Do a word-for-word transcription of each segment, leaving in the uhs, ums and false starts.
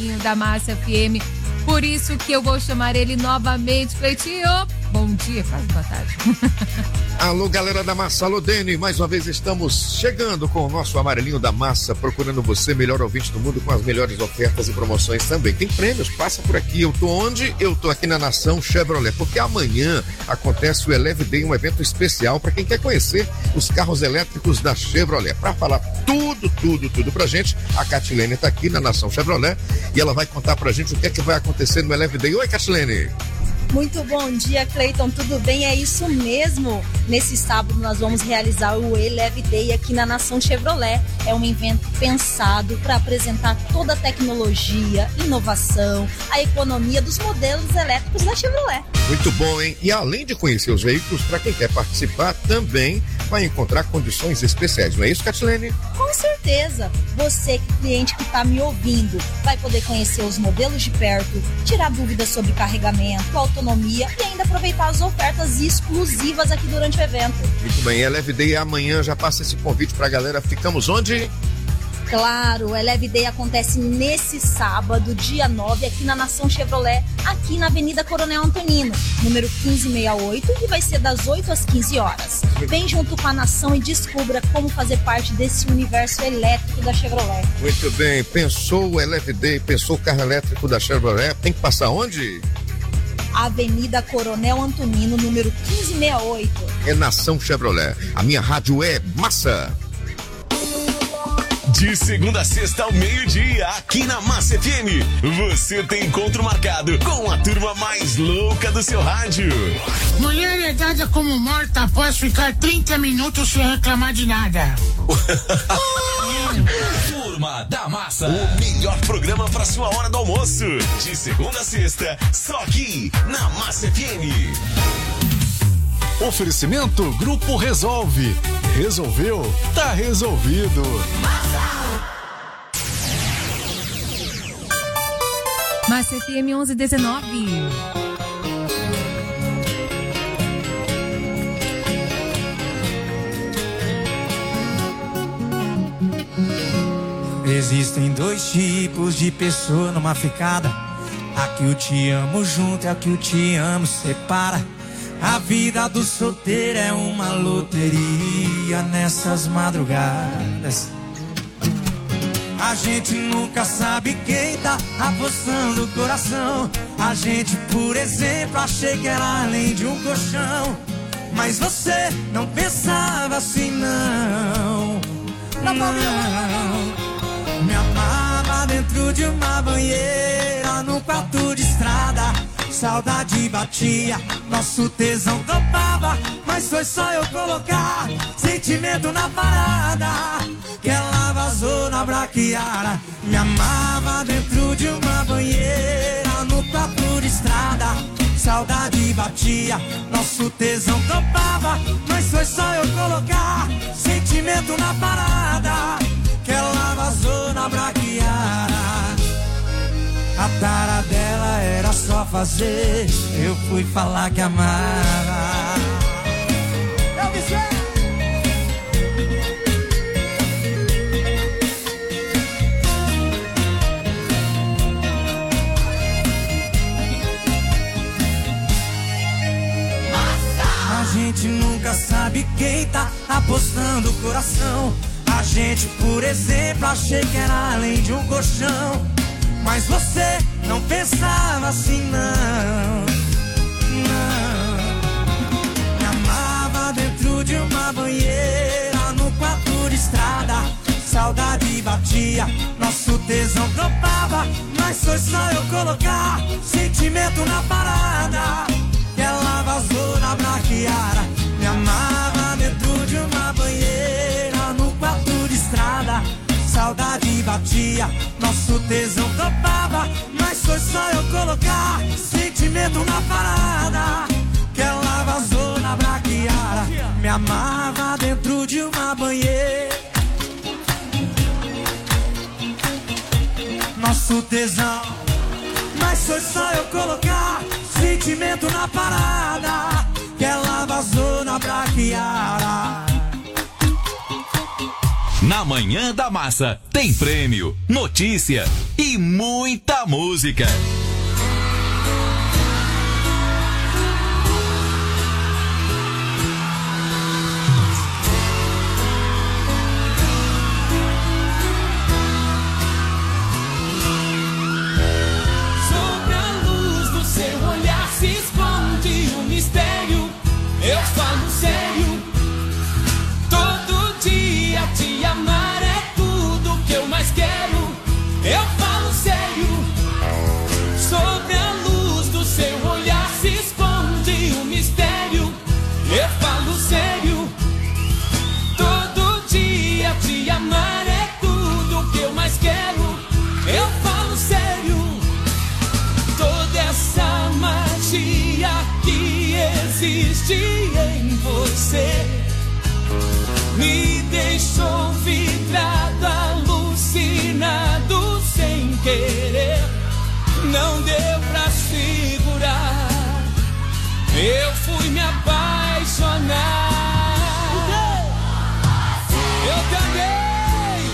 amarelinho da Massa F M. Por isso que eu vou chamar ele novamente. Cleitinho, bom dia, quase boa tarde. Alô, galera da Massa, alô, Dene, mais uma vez estamos chegando com o nosso amarelinho da Massa, procurando você, melhor ouvinte do mundo, com as melhores ofertas e promoções também. Tem prêmios, passa por aqui. Eu tô onde? Eu tô aqui na Nação Chevrolet, porque amanhã acontece o Eleve Day, um evento especial para quem quer conhecer os carros elétricos da Chevrolet. Para falar tudo, tudo, tudo pra gente, a Catilene tá aqui na Nação Chevrolet e ela vai contar pra gente o que é que vai acontecer no Eleve Day. Oi, Catilene! Muito bom dia, Cleiton, tudo bem? É isso mesmo. Nesse sábado nós vamos realizar o Eleve Day aqui na Nação Chevrolet. É um evento pensado para apresentar toda a tecnologia, inovação, a economia dos modelos elétricos da Chevrolet. Muito bom, hein? E além de conhecer os veículos, para quem quer participar, também vai encontrar condições especiais, não é isso, Catilene? Com certeza. Você, cliente que está me ouvindo, vai poder conhecer os modelos de perto, tirar dúvidas sobre carregamento, autonomia e ainda aproveitar as ofertas exclusivas aqui durante o evento. Muito bem, Eleve Day amanhã, já passa esse convite pra galera. Ficamos onde? Claro, o Eleve Day acontece nesse sábado, dia nove, aqui na Nação Chevrolet, aqui na Avenida Coronel Antonino, número quinze sessenta e oito, e vai ser das oito às quinze horas. Vem junto com a Nação e descubra como fazer parte desse universo elétrico da Chevrolet. Muito bem, pensou o Eleve Day, pensou o carro elétrico da Chevrolet, tem que passar onde? Avenida Coronel Antonino, número quinze sessenta e oito. É Nação Chevrolet. A minha rádio é Massa. De segunda a sexta ao meio-dia, aqui na Massa F M, você tem encontro marcado com a turma mais louca do seu rádio. Mulher é dada como morta após ficar trinta minutos sem reclamar de nada. Turma da Massa, o melhor programa para sua hora do almoço. De segunda a sexta, só aqui na Massa F M. Oferecimento Grupo Resolve. Resolveu? Tá resolvido. Massa F M onze dezenove. Existem dois tipos de pessoa numa ficada. A que o te amo junto e a que o te amo separa. A vida do solteiro é uma loteria nessas madrugadas. A gente nunca sabe quem tá apostando o coração. A gente, por exemplo, achei que era além de um colchão. Mas você não pensava assim, não. Não. Me amava dentro de uma banheira, no quarto de estrada. Saudade batia, nosso tesão topava. Mas foi só eu colocar sentimento na parada que ela vazou na braquiara. Me amava dentro de uma banheira, no quarto de estrada. Saudade batia, nosso tesão topava. Mas foi só eu colocar sentimento na parada que ela vazou na braquiara. A tara dela era só fazer, eu fui falar que amava. Eu me sei. A gente nunca sabe quem tá apostando o coração. A gente, por exemplo, achei que era além de um colchão. Mas você não pensava assim, não. Não. Me amava dentro de uma banheira, no quarto de estrada. Saudade batia, nosso tesão topava. Mas foi só eu colocar sentimento na parada que ela vazou na braquiara. Me amava dentro de uma banheira, no quarto de estrada. Saudade batia, nosso tesão topava. Mas foi só eu colocar sentimento na parada que ela vazou na braquiara. Me amava dentro de uma banheira, nosso tesão. Mas foi só eu colocar sentimento na parada que ela vazou na braquiara. Na Manhã da Massa tem prêmio, notícia e muita música. Eu falo sério, todo dia te amar é tudo que eu mais quero. Eu falo sério, sobre a luz do seu olhar se esconde um mistério. Eu falo sério, todo dia te amar é tudo que eu mais quero. Eu falo sério, toda essa magia que existe em você me deixou vidrado, alucinado sem querer. Não deu pra segurar, eu fui me apaixonar. Eu também.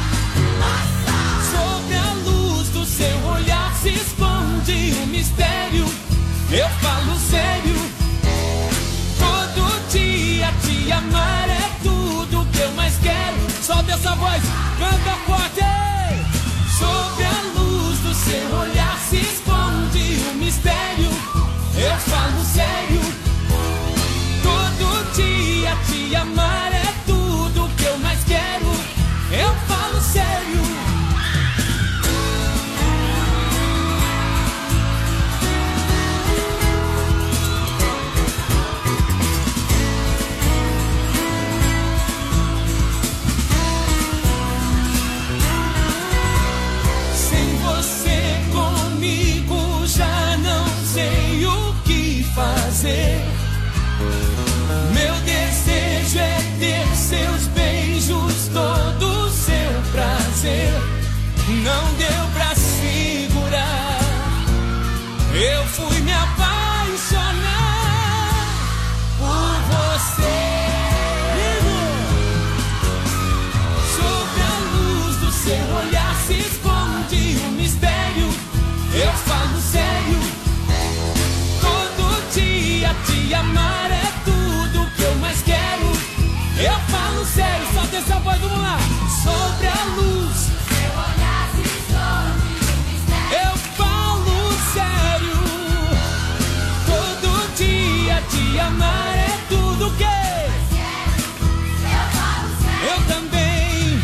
Sobre a luz do seu olhar se esconde um mistério. Eu falo sério, todo dia te amar é tudo que eu mais quero. Sobe essa voz, canta forte. Sobre a luz do seu olhar se esconde um mistério. Eu falo sério, todo dia te amar é tudo que eu mais quero. Eu falo sério. Fazer. Meu desejo é ter seus beijos, todo o seu prazer. Não deu pra segurar, eu fui me apaixonar por você. Sobre a luz do seu olhar se esconde um mistério. Eu falo sério, te amar é tudo que eu mais quero. Eu falo sério, só dessa voz, vamos lá. Sobre a luz, seu olhar se esconde um mistério. Eu falo sério, todo dia te amar é tudo que eu falo sério. Eu também.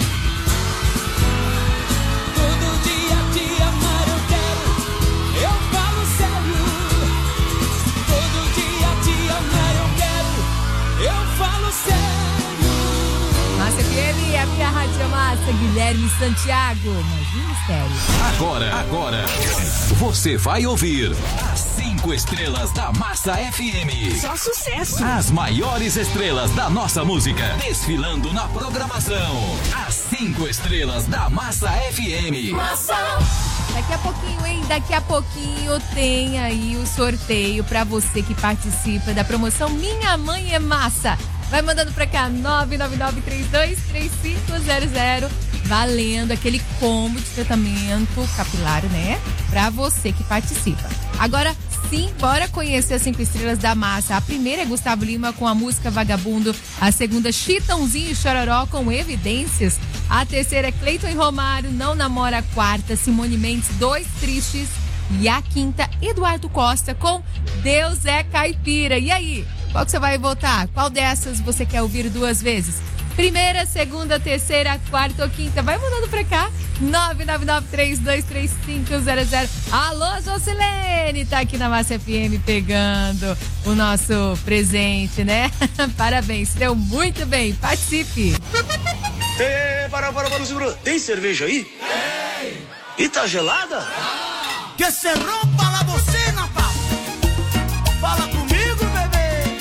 Todo dia te amar eu quero. Eu falo sério, todo dia te amar eu quero. Eu falo sério. Massa F M, a minha rádio massa, Guilherme Santiago. Mas um mistério. Agora, agora, você vai ouvir as cinco estrelas da Massa F M. Só sucesso. As maiores estrelas da nossa música desfilando na programação. As cinco estrelas da Massa F M. Massa. Daqui a pouquinho, hein? Daqui a pouquinho tem aí o sorteio pra você que participa da promoção Minha Mãe é Massa. Vai mandando pra cá, nove nove nove três dois três cinco zero zero, valendo aquele combo de tratamento capilar, né? Pra você que participa. Agora sim, bora conhecer as cinco estrelas da Massa. A primeira é Gustavo Lima com a música Vagabundo. A segunda, Chitãozinho e Chororó com Evidências. A terceira é Cleiton e Romário, Não Namora. A quarta, Simone Mendes, Dois Tristes. E a quinta, Eduardo Costa com Deus é Caipira. E aí, qual que você vai votar? Qual dessas você quer ouvir duas vezes? Primeira, segunda, terceira, quarta ou quinta? Vai mandando pra cá. nove nove nove três dois três cinco zero zero. Alô, Jocilene, tá aqui na Massa F M pegando o nosso presente, né? Parabéns, deu muito bem. Participe. Ei, para, para, para, segura. Tem cerveja aí? Tem. E tá gelada? Ah. Que se rompa la bocina, pa. Fala comigo, bebê.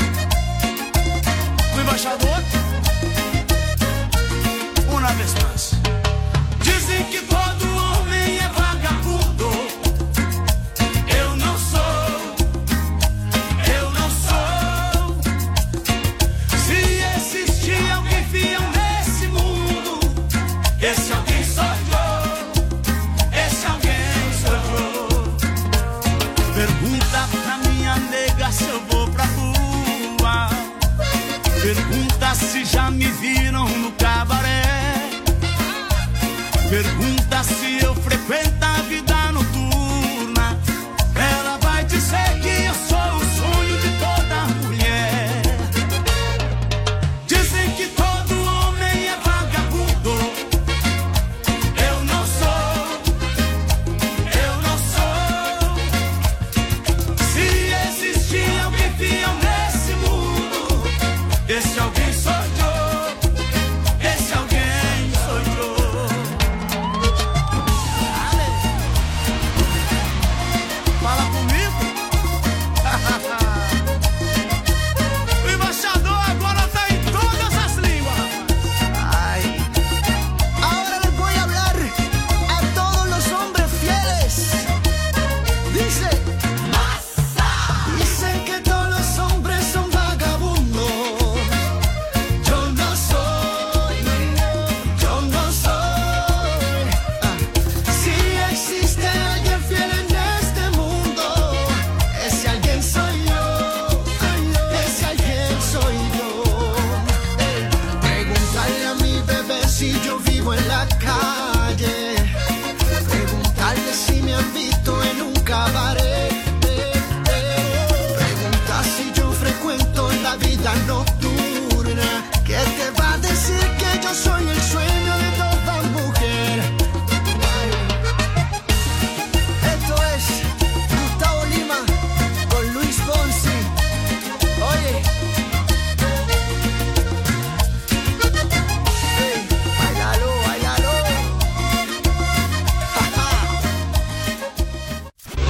O embaixador. Uma vez mais. Dizem que todo homem é vagabundo. Eu não sou. Eu não sou. Se existir alguém fiel nesse mundo,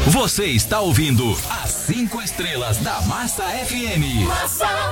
Você está ouvindo as cinco estrelas da Massa F M. Massa.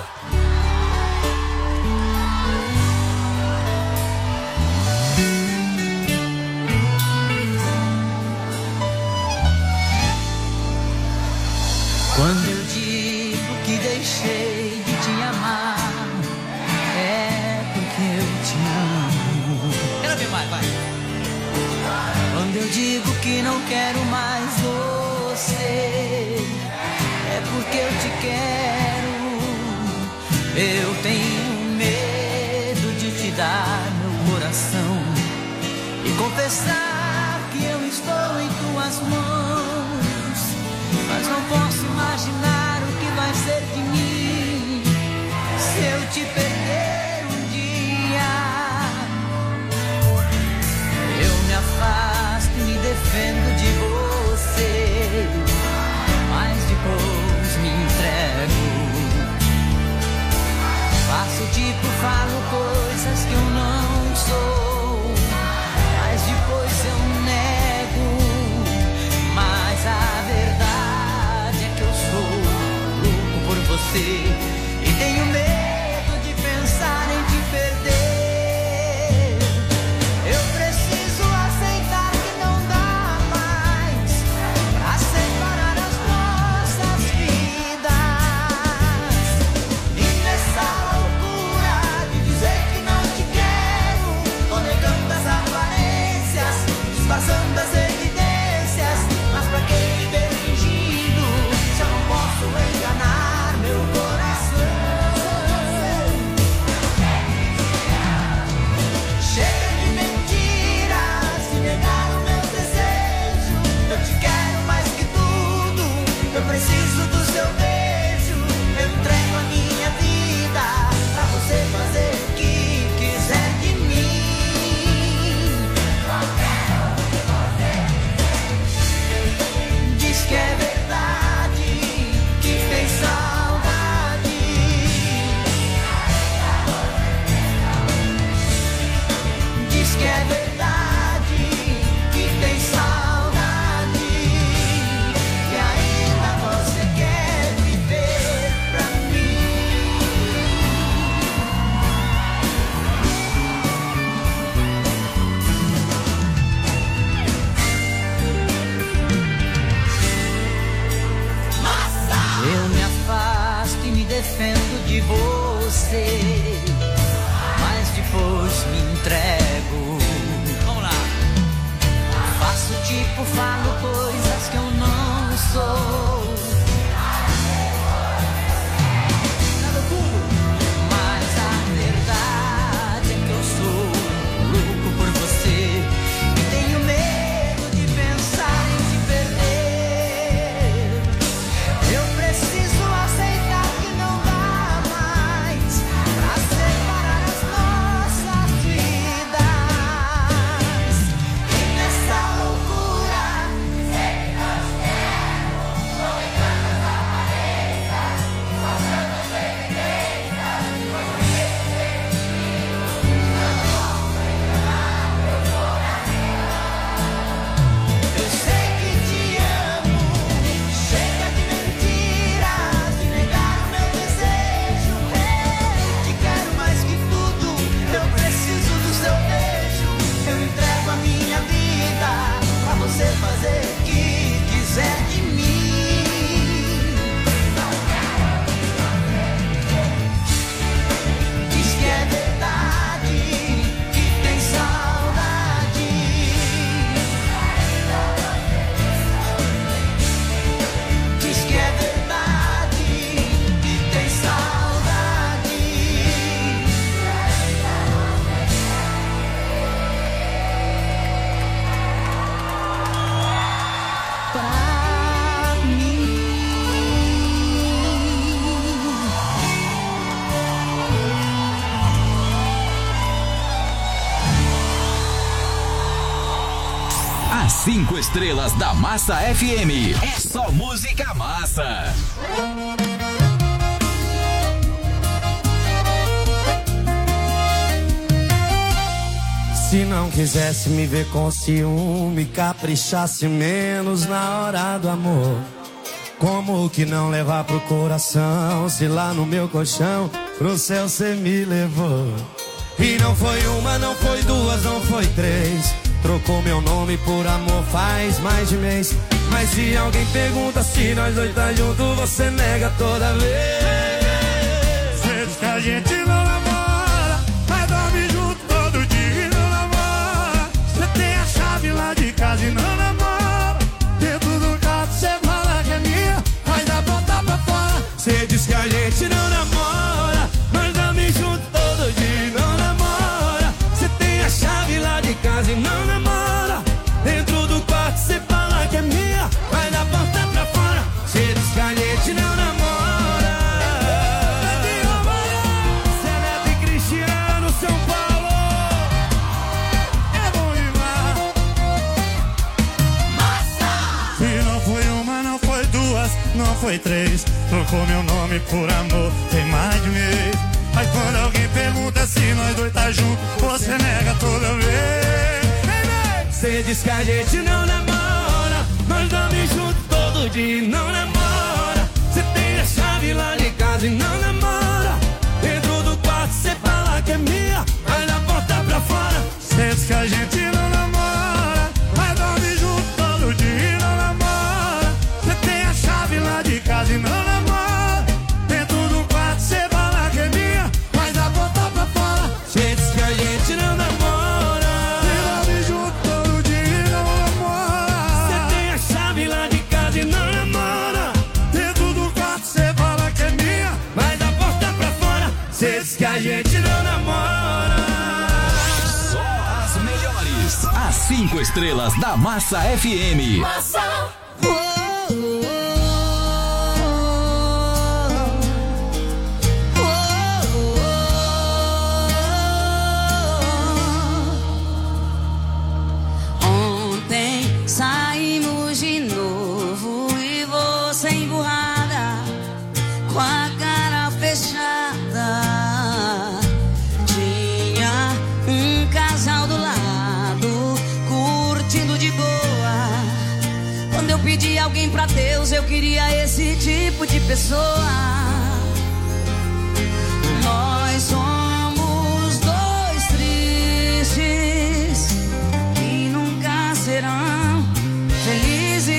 Quando eu digo que deixei de te amar, é porque eu te amo. Quero ver mais, vai. Quando eu digo que não quero mais você, é porque eu te quero. Eu tenho medo de te dar meu coração e confessar que eu estou em tuas mãos, mas não posso imaginar o que vai ser de mim se eu te perder um dia. Eu me afasto e me defendo de você, mas depois me entrego. Faço tipo, falo coisas que eu não sou, mas depois eu nego. Mas a verdade é que eu sou louco por você e tenho medo de pensar em te perder. Eu preciso aceitar que não dá mais pra separar as nossas vidas. E nessa loucura de dizer que não te quero, tô negando as aparências, disfarçando as evidências. Mas pra que viver fingindo se eu não posso enganar meu coração? Chega de mentiras e negar o meu desejo. Eu te quero mais que tudo, eu preciso do seu beijo. Eu entrego a minha vida pra você fazer o que quiser de mim. Diz que é verdade, que tem saudade. Diz que é verdade, que tem saudade. E ainda você quer viver pra mim. Eu me afasto e me defendo de você, mas depois me entrego. Vamos lá. Faço tipo, falo coisas que eu não sou. Mas a verdade é que eu sou louco por você e tenho medo de pensar em te perder. Eu preciso aceitar que não dá mais pra separar as nossas vidas. E nessa loucura, sei que nós queremos, tô negando as aparências, passando as evidências. Eu sei que te amo, chega de mentiras e negar o meu desejo. Eu te quero mais que tudo, eu preciso do seu beijo. Eu entrego a minha vida pra você fazer o que quiser de mim. Diz que é verdade, que tem saudade. Diz que é verdade, que tem saudade. Pra mim. As cinco estrelas da Massa F M. É só música massa. Se não quisesse me ver com ciúme, caprichasse menos na hora do amor. Como que não levar pro coração, se lá no meu colchão pro céu cê me levou? E não foi uma, não foi duas, não foi três. Trocou meu nome por amor faz mais de mês. Mas se alguém pergunta se nós dois tá junto, você nega toda vez. Cê diz que a gente não namora, mas dorme junto todo dia e não namora. Cê tem a chave lá de casa e não namora. Dentro do carro cê fala que é minha, mas dá botar pra fora. Cê diz que a gente não namora, mas dorme junto todo dia e não namora. Cê tem a chave lá de casa e não namora. Dentro do quarto cê fala que é minha, vai da porta pra fora. Cê diz que a gente não namora. Cê é Neto e Cristiano, São Paulo. É bom demais. Massa! Se não foi uma, não foi duas, não foi três. Trocou meu nome por amor, tem mais de mês. Mas quando alguém pergunta se nós dois tá junto, você nega toda vez. Cê diz que a gente não namora, nós dorme junto todo dia e não namora. Cê tem a chave lá de casa e não namora. Dentro do quarto cê fala que é minha, vai da porta pra fora. Cê diz que a gente não namora, mas dorme junto todo dia e não namora. Cê tem a chave lá de casa e não namora. Dentro do quarto cê fala que é minha, vai da porta pra fora. Cê diz que a gente não namora. Cê diz que a gente não namora. Só as melhores. As cinco estrelas da Massa F M. Massa. Ontem saímos de novo e você emburrada, com a cara fechada. Tinha um casal do lado, curtindo de boa. Quando eu pedi alguém pra Deus, eu queria esse tipo de pessoa. Nós somos dois tristes que nunca serão felizes.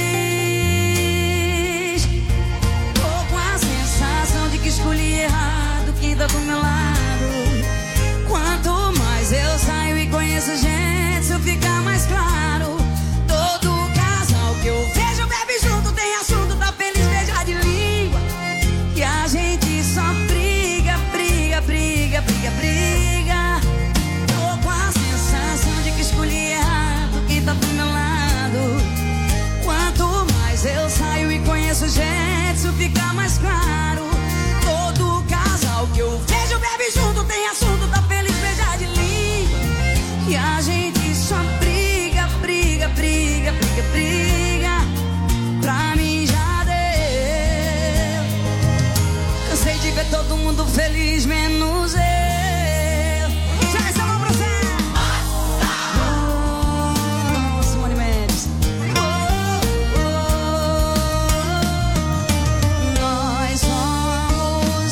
Escolhi errado quem tá do meu lado. Quanto mais eu saio e conheço gente, isso fica mais claro. Todo casal que eu vejo bebe junto, tem assunto, tá feliz, beija de língua. E a gente só briga, briga, briga, briga, briga. Tô com a sensação de que escolhi errado quem tá do meu lado. Quanto mais eu saio e conheço gente, isso fica mais claro. Todo casal que eu vejo bebe junto, tem assunto, tá feliz, beija de língua. E a gente só briga, briga, briga, briga, briga. Pra mim já deu. Cansei de ver todo mundo feliz, menos eu. Já essa mão pra você. Oh, Simone Mendes. Oh, oh, oh. Nós somos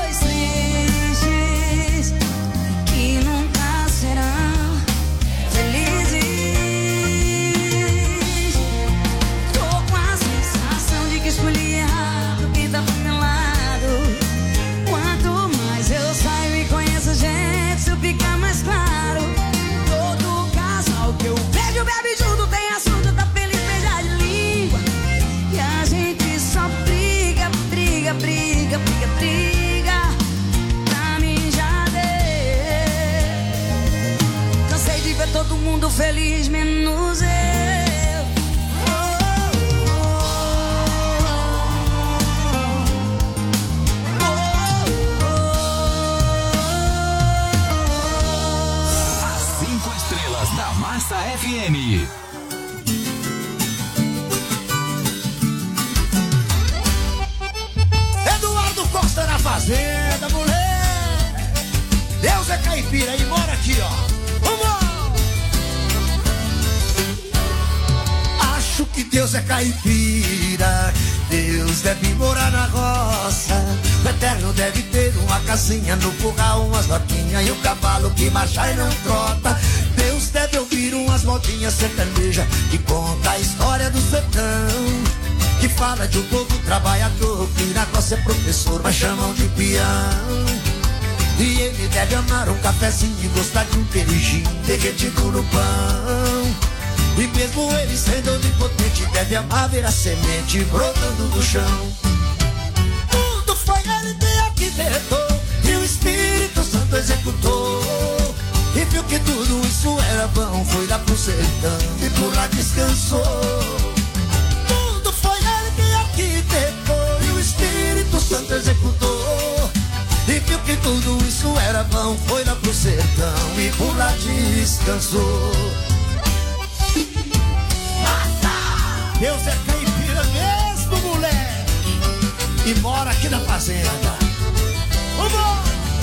bebe junto, tem assunto, tá feliz, beija de língua. E a gente só briga, briga, briga, briga, briga. Pra mim já deu. Cansei de ver todo mundo feliz, menos eu. Da Massa F M. Eduardo Costa na fazenda, mulher. Deus é caipira e mora aqui, ó. Vamos! Deus é caipira, Deus deve morar na roça. O Eterno deve ter uma casinha no curral, umas vaquinhas e um cavalo que marcha e não trota. Deus deve ouvir umas modinhas sertanejas que conta a história do sertão, que fala de um povo trabalhador que na roça é professor, mas chamam de peão. E ele deve amar um cafezinho e gostar de um queijinho derretido no pão. E mesmo ele sendo onipotente, deve amar ver a semente brotando do chão. Tudo foi ele que arquitetou e o Espírito Santo executou. E viu que tudo isso era bom, foi lá pro sertão e por lá descansou. Tudo foi ele que arquitetou e o Espírito Santo executou. E viu que tudo isso era bom, foi lá pro sertão e por lá descansou. Deus é caipira mesmo, moleque, e mora aqui na fazenda. Vambora!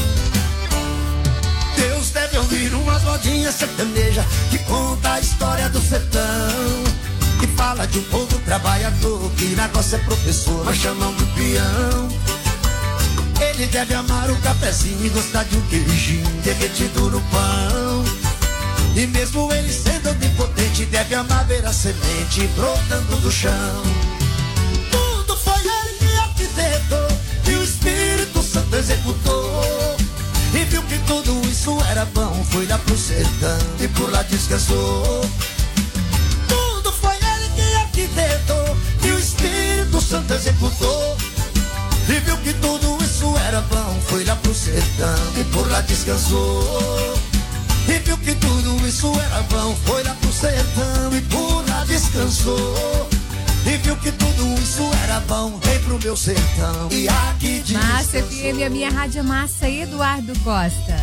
Deus deve ouvir umas rodinhas sertanejas que conta a história do sertão, que fala de um povo trabalhador que na roça é professor, mas chamam de peão. Ele deve amar um cafezinho e gostar de um queijinho derretido no pão. E mesmo ele sendo onipotente, deve amar ver a semente brotando do chão. Tudo foi ele que arquitetou e o Espírito Santo executou. E viu que tudo isso era bom, foi lá pro sertão e por lá descansou. Tudo foi ele que arquitetou e o Espírito Santo executou. E viu que tudo isso era bom, foi lá pro sertão e por lá descansou. E viu que tudo isso era bom, foi lá pro sertão e por lá descansou. E viu que tudo isso era bom, vem pro meu sertão e aqui descansou. Massa F M, a minha rádio massa, Eduardo Costa.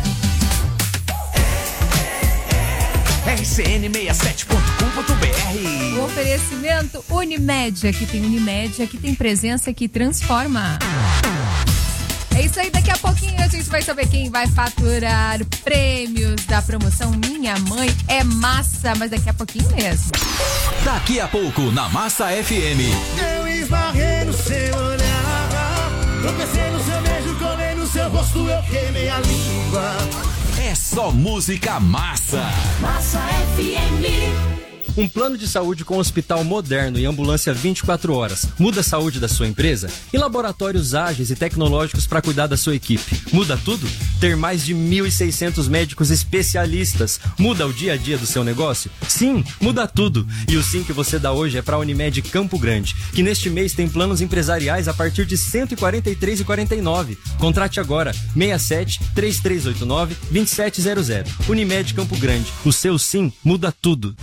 R C N sessenta e sete ponto com ponto B R. O oferecimento Unimed, aqui tem Unimed, aqui tem presença que transforma. É isso aí, daqui a pouquinho a gente vai saber quem vai faturar prêmios da promoção Minha Mãe é Massa, mas daqui a pouquinho mesmo. Daqui a pouco, na Massa F M. Eu esbarrei no seu olhar, tropecei no seu beijo, colei no seu rosto, eu queimei a língua. É só música massa. Massa F M. Um plano de saúde com hospital moderno e ambulância vinte e quatro horas. Muda a saúde da sua empresa? E laboratórios ágeis e tecnológicos para cuidar da sua equipe. Muda tudo? Ter mais de mil e seiscentos médicos especialistas. Muda o dia a dia do seu negócio? Sim, muda tudo. E o sim que você dá hoje é para a Unimed Campo Grande, que neste mês tem planos empresariais a partir de cento e quarenta e três reais e quarenta e nove centavos. Contrate agora, seis sete, três três oito nove, dois sete zero zero. Unimed Campo Grande. O seu sim muda tudo.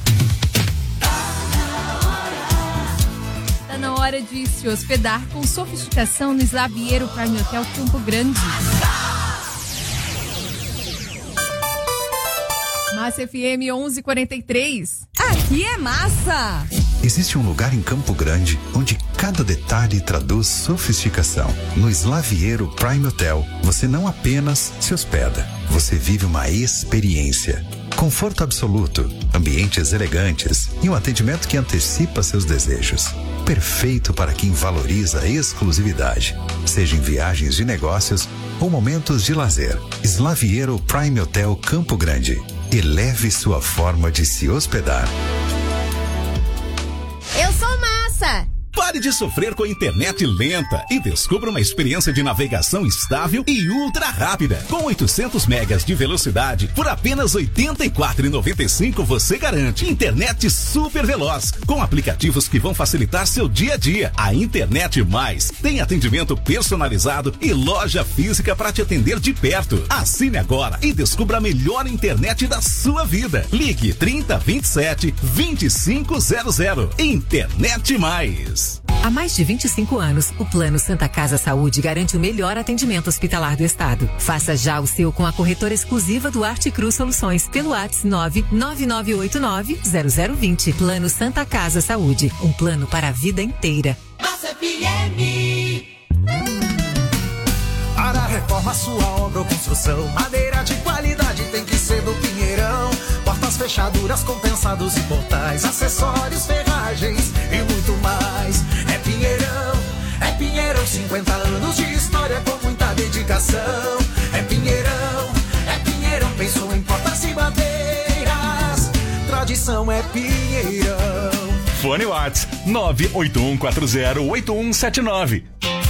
Na hora de se hospedar com sofisticação no Slaviero Prime Hotel Campo Grande. Massa F M onze e quarenta e três. Aqui é massa! Existe um lugar em Campo Grande onde cada detalhe traduz sofisticação. No Slaviero Prime Hotel, você não apenas se hospeda, você vive uma experiência. Conforto absoluto, ambientes elegantes e um atendimento que antecipa seus desejos. Perfeito para quem valoriza a exclusividade, seja em viagens de negócios ou momentos de lazer. Slaviero Prime Hotel Campo Grande. Eleve sua forma de se hospedar. Eu sou massa! Pare de sofrer com a internet lenta e descubra uma experiência de navegação estável e ultra rápida. Com oitocentos megas de velocidade, por apenas oitenta e quatro reais e noventa e cinco centavos você garante internet super veloz, com aplicativos que vão facilitar seu dia a dia. A Internet Mais tem atendimento personalizado e loja física para te atender de perto. Assine agora e descubra a melhor internet da sua vida. Ligue trinta, vinte e sete, vinte e cinco zero zero. Internet Mais. Há mais de vinte e cinco anos, o Plano Santa Casa Saúde garante o melhor atendimento hospitalar do estado. Faça já o seu com a corretora exclusiva do Arte Cruz Soluções pelo WhatsApp nove nove nove oito nove zero zero dois zero. Plano Santa Casa Saúde, um plano para a vida inteira. Massa F M. Para reforma, sua obra ou construção, madeira de qualidade tem que ser do Pinheirão. Portas, fechaduras, compensados e portais, acessórios, ferragens e muito diversão é Pinheirão. Fone Whats nove oito um quatro zero oito um sete nove.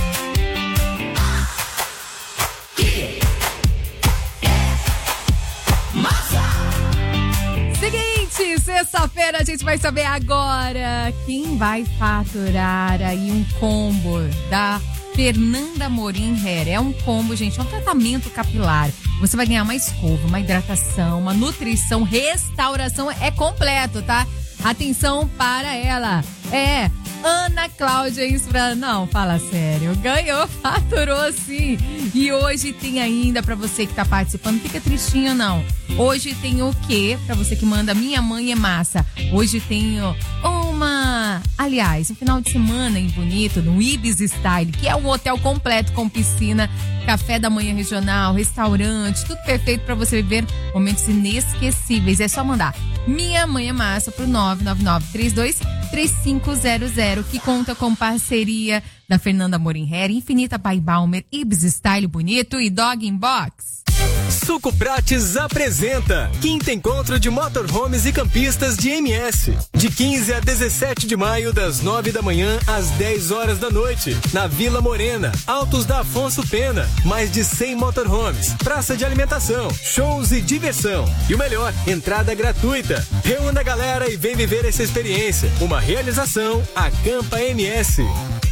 Seguinte, sexta-feira a gente vai saber agora quem vai faturar aí um combo da Fernanda Amorim Hair. É um combo, gente, é um tratamento capilar. Você vai ganhar uma escova, uma hidratação, uma nutrição, restauração, é completo, tá? Atenção para ela. É Ana Cláudia Isfra. Não, fala sério. Ganhou, faturou sim. E hoje tem ainda pra você que tá participando. Não fica tristinho, não. Hoje tem o quê? Pra você que manda Minha Mãe é Massa. Hoje tem uma... Aliás, um final de semana em bonito no Ibis Style, que é um hotel completo com piscina, café da manhã regional, restaurante, tudo perfeito pra você viver momentos inesquecíveis. É só mandar Minha Mãe é Massa pro nove nove nove três dois três cinco zero zero, que conta com parceria da Fernanda Amorim Hair, Infinita by Balmer, Ibis Style Bonito e Dog in Box. Suco Prates apresenta Quinto Encontro de Motorhomes e Campistas de M S. De quinze a dezessete de maio, das nove da manhã às dez horas da noite, na Vila Morena, Altos da Afonso Pena. Mais de cem motorhomes, praça de alimentação, shows e diversão. E o melhor, entrada gratuita. Reúna a galera e vem viver essa experiência. Uma realização, Acampa M S.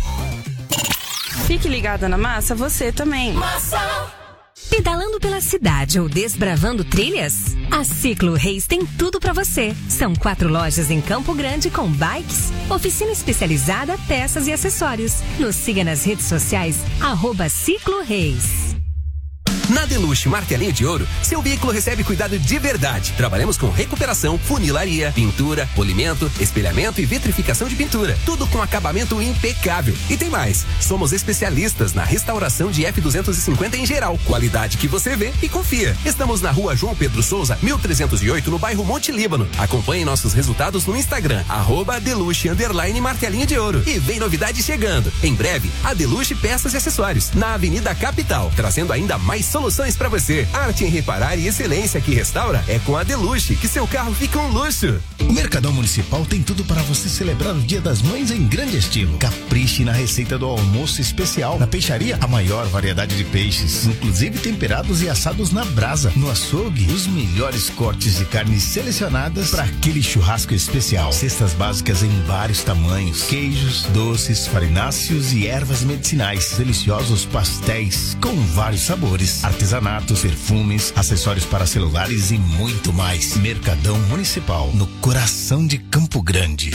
Fique ligada na Massa, você também. Massa! Pedalando pela cidade ou desbravando trilhas? A Ciclo Reis tem tudo pra você. São quatro lojas em Campo Grande com bikes, oficina especializada, peças e acessórios. Nos siga nas redes sociais, arroba Ciclo Reis. Na Deluxe Martelinho de Ouro, seu veículo recebe cuidado de verdade. Trabalhamos com recuperação, funilaria, pintura, polimento, espelhamento e vitrificação de pintura. Tudo com acabamento impecável. E tem mais, somos especialistas na restauração de F duzentos e cinquenta em geral. Qualidade que você vê e confia. Estamos na rua João Pedro Souza, mil trezentos e oito, no bairro Monte Líbano. Acompanhe nossos resultados no Instagram, arroba Deluxe underline Martelinho de Ouro. E vem novidade chegando. Em breve, a Deluxe Peças e Acessórios, na Avenida Capital, trazendo ainda mais soluções para você. Arte em reparar e excelência que restaura é com a Deluxe, que seu carro fica um luxo. O Mercadão Municipal tem tudo para você celebrar o Dia das Mães em grande estilo. Capriche na receita do almoço especial. Na peixaria, a maior variedade de peixes, inclusive temperados e assados na brasa. No açougue, os melhores cortes de carnes selecionadas para aquele churrasco especial. Cestas básicas em vários tamanhos, queijos, doces, farináceos e ervas medicinais. Deliciosos pastéis com vários sabores, artesanatos, perfumes, acessórios para celulares e muito mais. Mercadão Municipal, no coração de Campo Grande.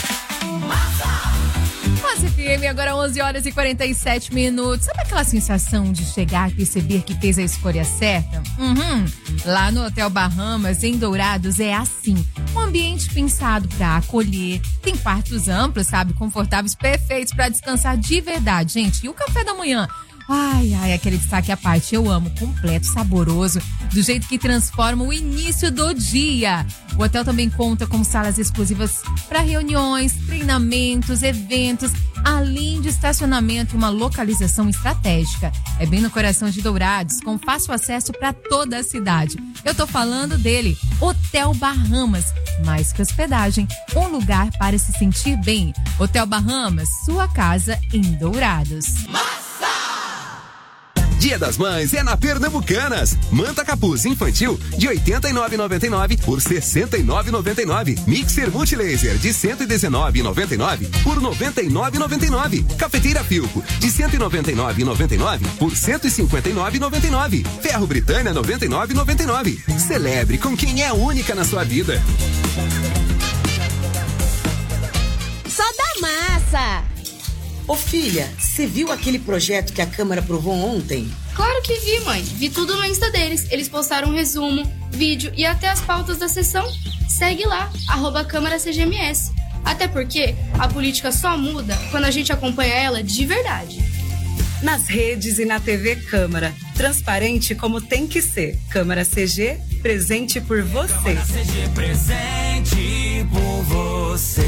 Massa F M, agora onze horas e quarenta e sete minutos. Sabe aquela sensação de chegar e perceber que fez a escolha certa? Uhum. Lá no Hotel Bahamas, em Dourados, é assim. Um ambiente pensado para acolher. Tem quartos amplos, sabe? Confortáveis, perfeitos para descansar de verdade, gente. E o café da manhã? Ai, ai, aquele destaque à parte, eu amo, completo, saboroso, do jeito que transforma o início do dia. O hotel também conta com salas exclusivas para reuniões, treinamentos, eventos, além de estacionamento e uma localização estratégica. É bem no coração de Dourados, com fácil acesso para toda a cidade. Eu tô falando dele, Hotel Bahamas, mais que hospedagem, um lugar para se sentir bem. Hotel Bahamas, sua casa em Dourados. Dia das Mães é na Pernambucanas. Manta capuz infantil de oitenta e nove reais e noventa e nove centavos por sessenta e nove reais e noventa e nove centavos. Mixer multilaser de cento e dezenove reais e noventa e nove centavos por noventa e nove reais e noventa e nove centavos. Cafeteira Filco de cento e noventa e nove reais e noventa e nove centavos por cento e cinquenta e nove reais e noventa e nove centavos. Ferro Britânia noventa e nove reais e noventa e nove centavos. Celebre com quem é única na sua vida. Só da massa! Ô filha, você viu aquele projeto que a Câmara aprovou ontem? Claro que vi, mãe. Vi tudo no Insta deles. Eles postaram um resumo, vídeo e até as pautas da sessão. Segue lá, arroba Câmara C G M S. Até porque a política só muda quando a gente acompanha ela de verdade. Nas redes e na T V Câmara. Transparente como tem que ser. Câmara C G, presente por você. Câmara C G, presente por você.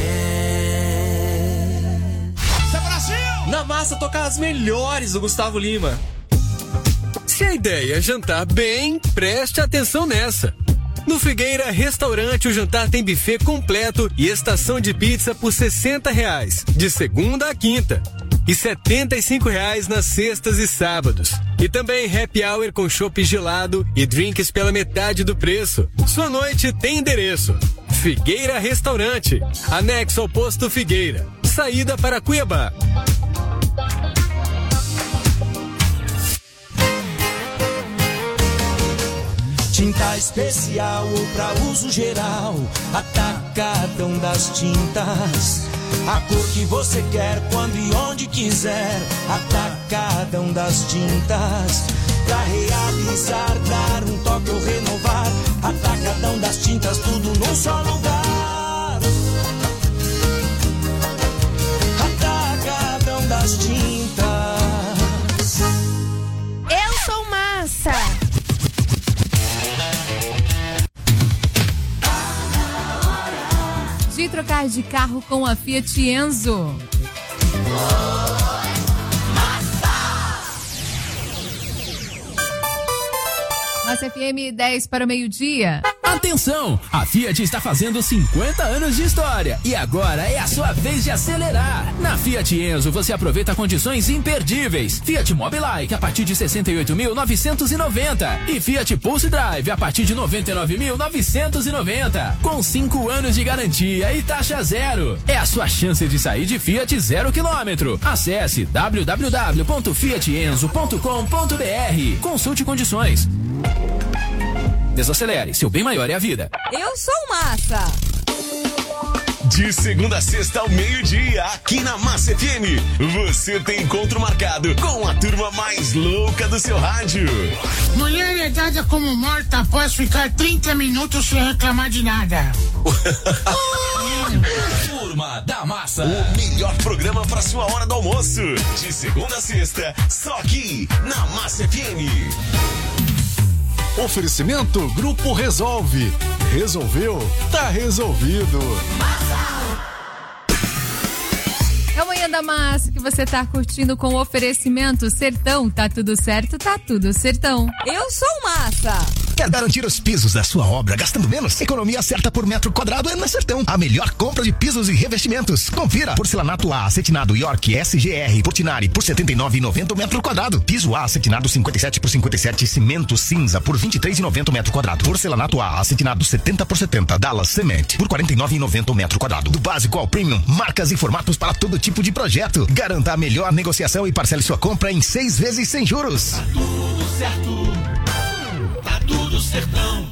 Na massa tocar as melhores do Gustavo Lima. Se a ideia é jantar bem, preste atenção nessa. No Figueira Restaurante, o jantar tem buffet completo e estação de pizza por sessenta reais, de segunda a quinta. E setenta e cinco reais nas sextas e sábados. E também happy hour com chopp gelado e drinks pela metade do preço. Sua noite tem endereço. Figueira Restaurante, anexo ao posto Figueira. Saída para Cuiabá. Tinta especial pra uso geral, Atacadão das Tintas. A cor que você quer, quando e onde quiser, Atacadão das Tintas. Pra realizar, dar um toque ou renovar, Atacadão das Tintas, tudo num só lugar. Atacadão das Tintas. Eu sou massa. De trocar de carro com a Fiat Enzo. Massa F M, dez para o meio-dia. Atenção! A Fiat está fazendo cinquenta anos de história e agora é a sua vez de acelerar. Na Fiat Enzo você aproveita condições imperdíveis. Fiat Mobilike a partir de sessenta e oito mil novecentos e noventa e Fiat Pulse Drive a partir de noventa e nove mil novecentos e noventa. Com cinco anos de garantia e taxa zero. É a sua chance de sair de Fiat zero quilômetro. Acesse w w w ponto fiat enzo ponto com ponto b r. Consulte condições. Desacelere, seu bem maior é a vida. Eu sou massa. De segunda a sexta ao meio-dia, aqui na Massa F M, você tem encontro marcado com a turma mais louca do seu rádio. Mulher é dada como morta após ficar trinta minutos sem reclamar de nada. Turma da Massa, o melhor programa para sua hora do almoço. De segunda a sexta, só aqui na Massa F M. Oferecimento Grupo Resolve. Resolveu? Tá resolvido. É o Manhã da Massa que você tá curtindo com o oferecimento Sertão. Tá tudo certo, tá tudo sertão. Eu sou massa. Quer garantir os pisos da sua obra gastando menos? Economia certa por metro quadrado é na Sertão. A melhor compra de pisos e revestimentos. Confira. Porcelanato A, acetinado York S G R Portinari por setenta e nove reais e noventa centavos metro quadrado. Piso A, acetinado cinquenta e sete por cinquenta e sete, cimento cinza por vinte e três reais e noventa centavos metro quadrado. Porcelanato A, acetinado setenta por setenta, Dallas Cement por quarenta e nove reais e noventa centavos metro quadrado. Do básico ao premium, marcas e formatos para todo tipo de projeto. Garanta a melhor negociação e parcele sua compra em seis vezes sem juros. Tá tudo certo. Tá tudo sertão.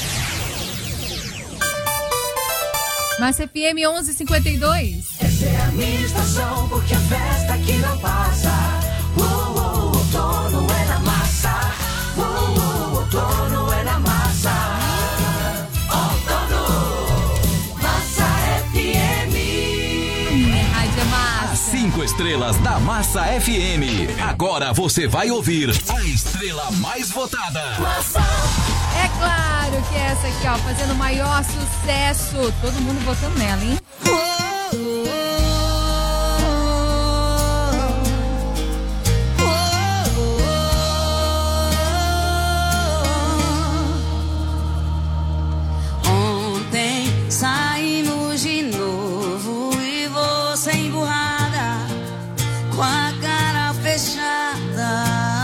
Massa F M onze e cinquenta e dois. Essa é a minha estação, porque a festa aqui não passa. Uh, uh, outono é na massa. Uh, uh, outono é na massa. Outono, Massa F M. É Rádio Massa. Cinco estrelas da Massa F M. Agora você vai ouvir a estrela mais votada. Massa. É claro que é essa aqui, ó, fazendo o maior sucesso. Todo mundo votando nela, hein? Ontem saímos de novo e você emburrada, com a cara fechada.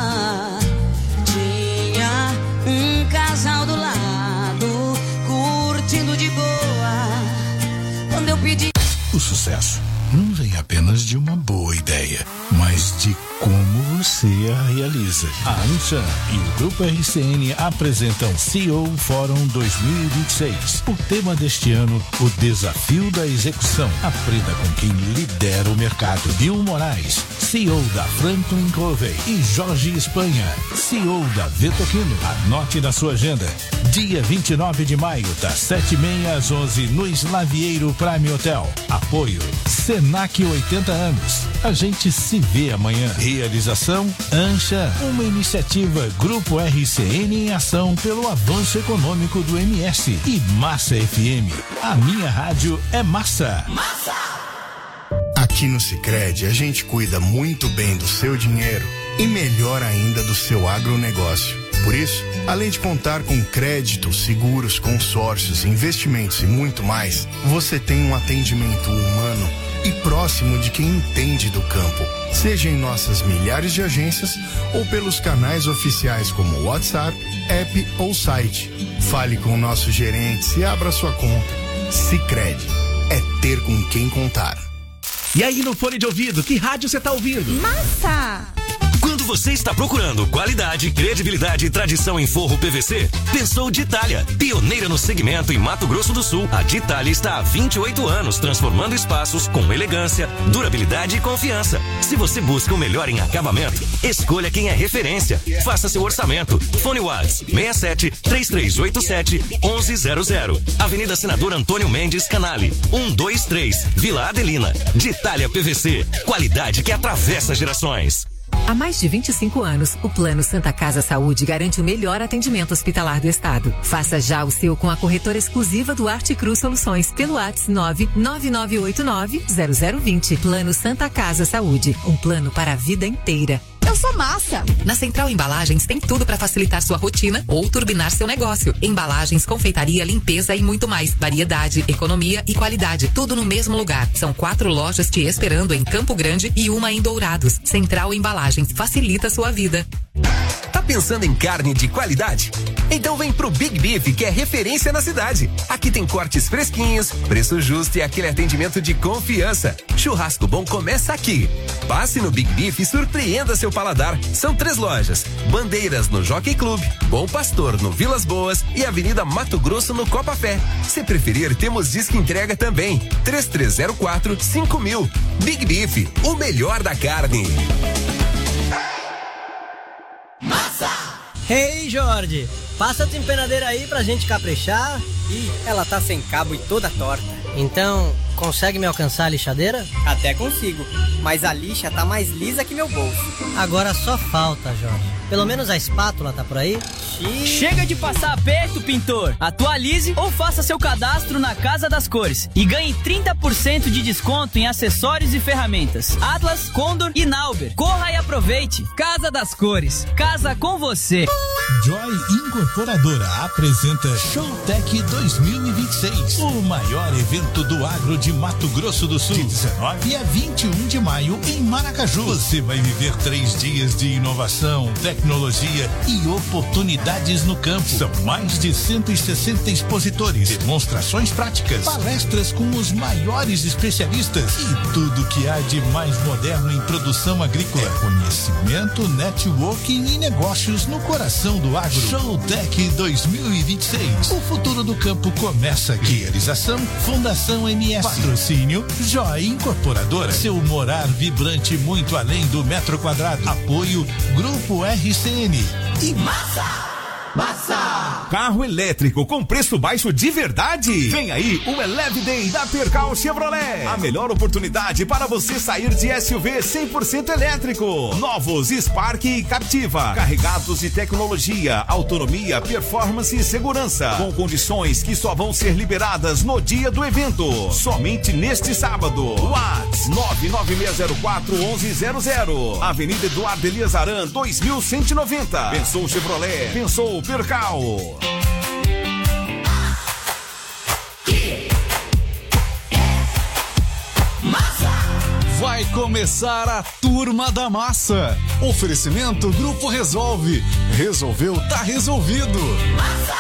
Tinha um casal do lado, curtindo de boa, quando eu pedi. O sucesso não vem apenas de uma boa ideia, mas de como você a realiza. A Anshan e o Grupo R C N apresentam C E O Fórum dois mil e vinte e seis. O tema deste ano, o desafio da execução. Aprenda com quem lidera o mercado. Bill Moraes, C E O da Franklin Covey, e Jorge Espanha, C E O da Vetoquino. Anote na sua agenda. Dia vinte e nove de maio, das sete e meia às onze, no Slavieiro Prime Hotel. Apoio Senac oitenta anos. A gente se vê amanhã. Realização Anshan, uma iniciativa Grupo R C N em ação pelo avanço econômico do M S. E Massa F M. A minha rádio é massa. Massa! Aqui no Sicredi a gente cuida muito bem do seu dinheiro e melhor ainda do seu agronegócio. Por isso, além de contar com crédito, seguros, consórcios, investimentos e muito mais, você tem um atendimento humano e próximo de quem entende do campo. Seja em nossas milhares de agências ou pelos canais oficiais como WhatsApp, app ou site. Fale com nossos gerentes e abra sua conta. Sicredi é ter com quem contar. E aí no fone de ouvido, que rádio você tá ouvindo? Massa! Quando você está procurando qualidade, credibilidade e tradição em forro P V C, pensou Ditalia. Pioneira no segmento em Mato Grosso do Sul, a Ditalia está há vinte e oito anos transformando espaços com elegância, durabilidade e confiança. Se você busca o melhor em acabamento, escolha quem é referência. Faça seu orçamento. Fone WhatsApp seis sete três três oito sete um um zero zero. Avenida Senador Antônio Mendes Canale, um dois três, Vila Adelina. Ditalia P V C, qualidade que atravessa gerações. Há mais de vinte e cinco anos, o Plano Santa Casa Saúde garante o melhor atendimento hospitalar do estado. Faça já o seu com a corretora exclusiva do Arte Cruz Soluções pelo WhatsApp nove nove nove oito nove zero zero dois zero. Plano Santa Casa Saúde, um plano para a vida inteira. Eu sou Massa. Na Central Embalagens tem tudo para facilitar sua rotina ou turbinar seu negócio. Embalagens, confeitaria, limpeza e muito mais. Variedade, economia e qualidade. Tudo no mesmo lugar. São quatro lojas te esperando em Campo Grande e uma em Dourados. Central Embalagens, facilita sua vida. Tá pensando em carne de qualidade? Então vem pro Big Beef, que é referência na cidade. Aqui tem cortes fresquinhos, preço justo e aquele atendimento de confiança. Churrasco bom começa aqui. Passe no Big Beef e surpreenda seu paladar. São três lojas: Bandeiras no Jockey Club, Bom Pastor no Vilas Boas e Avenida Mato Grosso no Copa Fé. Se preferir, temos disco entrega também. três três zero quatro cinco mil. Big Beef, o melhor da carne. Massa! Hey, Jorge, passa a desempenadeira aí pra gente caprichar. Ih, ela tá sem cabo e toda torta. Então, consegue me alcançar a lixadeira? Até consigo, mas a lixa tá mais lisa que meu bolso. Agora só falta, Jorge. Pelo menos a espátula tá por aí? Xiii. Chega de passar aperto, pintor. Atualize ou faça seu cadastro na Casa das Cores e ganhe trinta por cento de desconto em acessórios e ferramentas. Atlas, Condor e Nauber. Corra e aproveite. Casa das Cores. Casa com você. Joy Incorporadora apresenta Showtech dois mil e vinte e seis, o maior evento do agro de Mato Grosso do Sul, de dezenove a vinte e um de maio em Maracaju. Você vai viver três dias de inovação, tecnologia e oportunidades no campo. São mais de cento e sessenta expositores, demonstrações práticas, palestras com os maiores especialistas e tudo que há de mais moderno em produção agrícola. É conhecimento, networking e negócios no coração do agro. Showtech dois mil e vinte e seis. O futuro do campo começa aqui. Realização Fundação M S. Patrocínio Joy Incorporadora. Seu morar vibrante muito além do metro quadrado. Apoio Grupo R C N. E Massa! Massa! Carro elétrico com preço baixo de verdade. Vem aí o Eleve Day da Percal Chevrolet. A melhor oportunidade para você sair de S U V cem por cento elétrico. Novos Spark e Captiva. Carregados de tecnologia, autonomia, performance e segurança. Com condições que só vão ser liberadas no dia do evento. Somente neste sábado. WhatsApp nove nove seis zero quatro um um zero zero. Avenida Eduardo Elias Aran, dois mil cento e noventa. Pensou Chevrolet. Pensou Percal. Vai começar a Turma da Massa. Oferecimento Grupo Resolve. Resolveu, tá resolvido. Massa!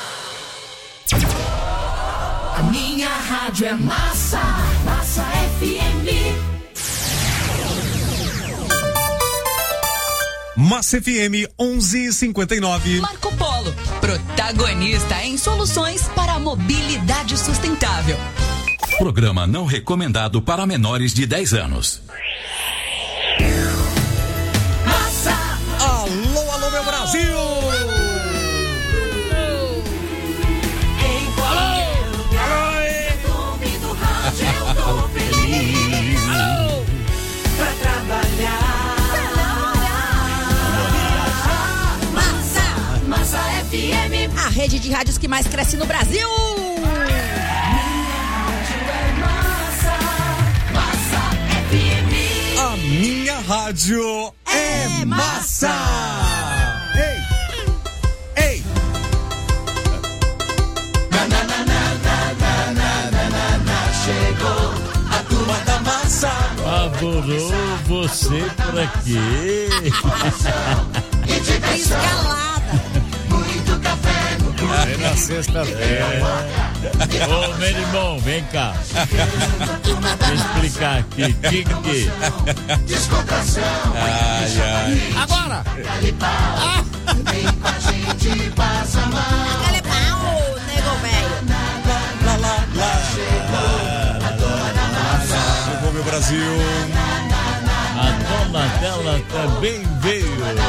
A minha rádio é Massa. Massa F M. Massa F M onze e cinquenta e nove. Marco Polo, protagonista em soluções para a mobilidade sustentável. Programa não recomendado para menores de dez anos. Massa! Alô, alô, meu Brasil! Em qualquer lugar, ouvindo rádio, eu tô feliz. Pra trabalhar. Massa F M, a rede de rádios que mais cresce no Brasil. A minha rádio é massa. Ei! passado. Adorou você por aqui. Escalada. Muito café no É na sexta-feira. Ô, meu irmão, vem cá. Vou explicar aqui. Diga aqui. Descontração. Ai, ai. Agora. Ah. Vem com a gente, passa mal. Aquele pau, nego velho. Lá, lá, lá. Chegou a dona da massa. Chegou, meu Brasil. A dona dela também veio.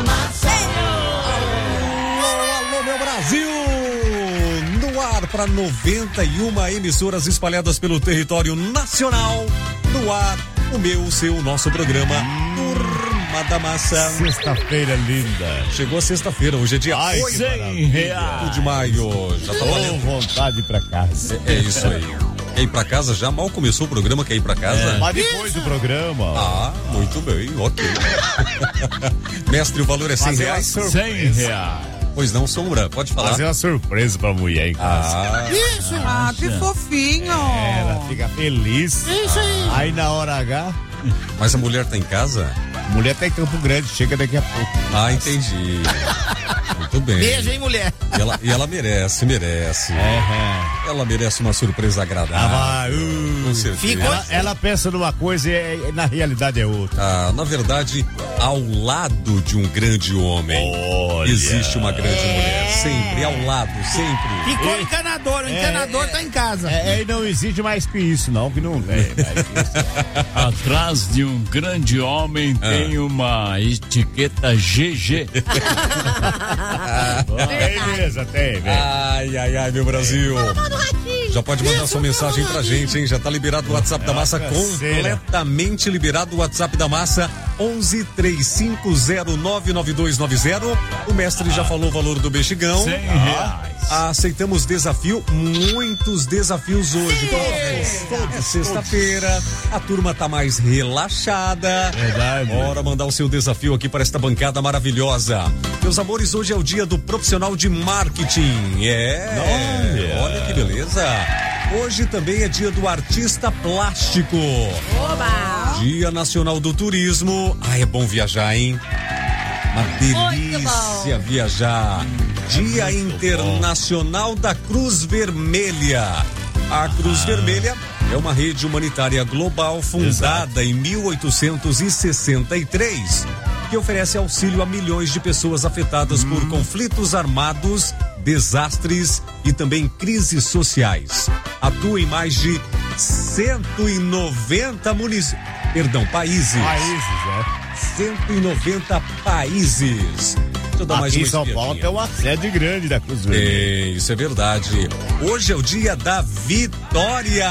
Alô, meu Brasil! No ar para noventa e uma emissoras espalhadas pelo território nacional. No ar, o meu, o seu, o nosso programa Turma da Massa. Sexta-feira linda. Chegou a sexta-feira, hoje é dia Ai, oito cem reais. de maio. Já tá Tô valendo. vontade pra casa. É, é isso aí. Quer ir pra casa já? Mal começou o programa, quer ir pra casa? É. Mas depois do programa. Ah, muito bem, ok. Mestre, o valor é cem Fazer reais? uma cem reais. Pois não, Sombra, pode falar. Fazer uma surpresa pra mulher em casa. Ah, Isso, ah, que fofinho. Ela fica feliz. Isso aí. Aí na hora H. Mas a mulher tá em casa? A mulher tá em Campo Grande, chega daqui a pouco. Ah, entendi. Muito bem. Beijo, hein, mulher? E ela, e ela merece, merece. É, Ela merece uma surpresa agradável. Ah, vai, uh, com certeza. ela, ela pensa numa coisa e, e na realidade é outra. Ah, na verdade, ao lado de um grande homem, Olha. existe uma grande mulher. Sempre, ao lado, sempre. Ficou encanador, o encanador é, tá em casa. É, é, não existe mais que isso, não, que não tem. Atrás de um grande homem Ah. tem uma etiqueta G G. Tem mesmo, tem, velho. Ai, ai, ai, meu Brasil. Já pode mandar sua mensagem pra gente, hein? Já tá liberado o WhatsApp da Massa, completamente liberado o WhatsApp da Massa, onze três cinco zero nove nove dois nove zero. O mestre já falou o valor do bexigão. cem reais. Ah, aceitamos desafio, muitos desafios hoje. Toda sexta-feira, a turma tá mais relaxada. Verdade. Bora mandar o seu desafio aqui para esta bancada maravilhosa. Meus amores, hoje é o dia do profissional de marketing. É, olha que beleza. Hoje também é dia do artista plástico. Oba! Dia Nacional do Turismo. Ah, é bom viajar, hein? Uma delícia viajar. Dia Internacional da Cruz Vermelha. A Cruz Vermelha é uma rede humanitária global fundada em mil oitocentos e sessenta e três, que oferece auxílio a milhões de pessoas afetadas Hum. por conflitos armados, desastres e também crises sociais. Atua em mais de cento e noventa municípios, perdão, países. Países, é. cento e noventa países. Deixa eu dar mais Aqui uma em São espiadinha. Paulo tem uma sede grande da Cruz Vermelha. É, isso é verdade. Hoje é o dia da vitória.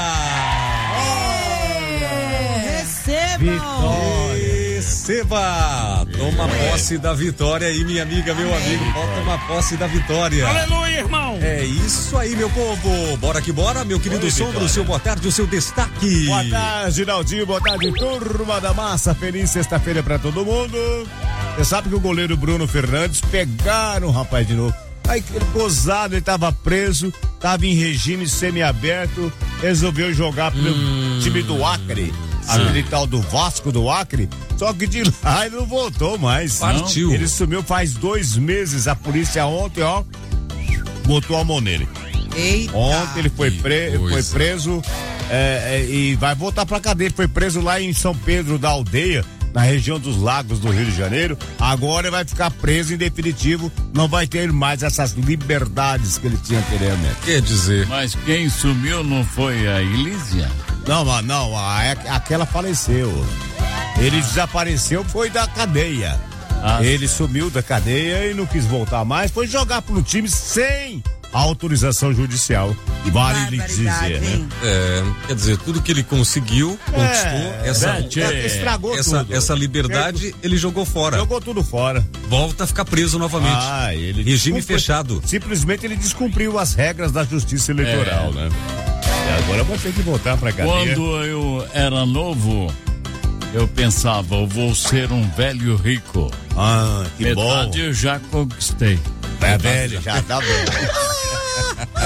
Receba. Vitória. Receba. Toma posse da vitória aí, minha amiga, meu amigo. Pode tomar posse da vitória. Aleluia, irmão. É isso aí, meu povo. Bora que bora, meu querido Oi, Sombra, o Vitória. seu boa tarde, o seu destaque. Boa tarde, Naldinho. Boa tarde, turma da massa. Feliz sexta-feira pra todo mundo. Você sabe que o goleiro Bruno Fernandes pegaram o rapaz de novo. Aí ele gozado, ele tava preso, tava em regime semiaberto, resolveu jogar pro Hum, time do Acre, aquele tal do Vasco do Acre, só que de lá ele não voltou mais. Partiu. Ele sumiu faz dois meses, a polícia ontem, ó, botou a mão nele. Eita. Ontem ele foi, pre- Que coisa. foi preso é, é, e vai voltar pra cadeia. Ele foi preso lá em São Pedro da Aldeia, na região dos Lagos do Rio de Janeiro. Agora ele vai ficar preso em definitivo, não vai ter mais essas liberdades que ele tinha anteriormente. Quer dizer, Mas quem sumiu não foi a Elísia? Não, mas não, a, aquela faleceu. Ele desapareceu, foi da cadeia. Ah, ele sumiu da cadeia e não quis voltar mais, foi jogar pro time sem autorização judicial. Vale lhe dizer, né? é, quer dizer, tudo que ele conseguiu, conquistou, É, essa, é, estragou essa, tudo. essa liberdade, ele jogou fora. Jogou tudo fora. Volta a ficar preso novamente. Ah, ele Regime descumpriu- fechado. Simplesmente ele descumpriu as regras da justiça eleitoral, É. né? E agora vai ter que voltar pra cadeia. Quando eu era novo, eu pensava, eu vou ser um velho rico. Ah, que Metade bom. eu já conquistei. É velho, já tá bom.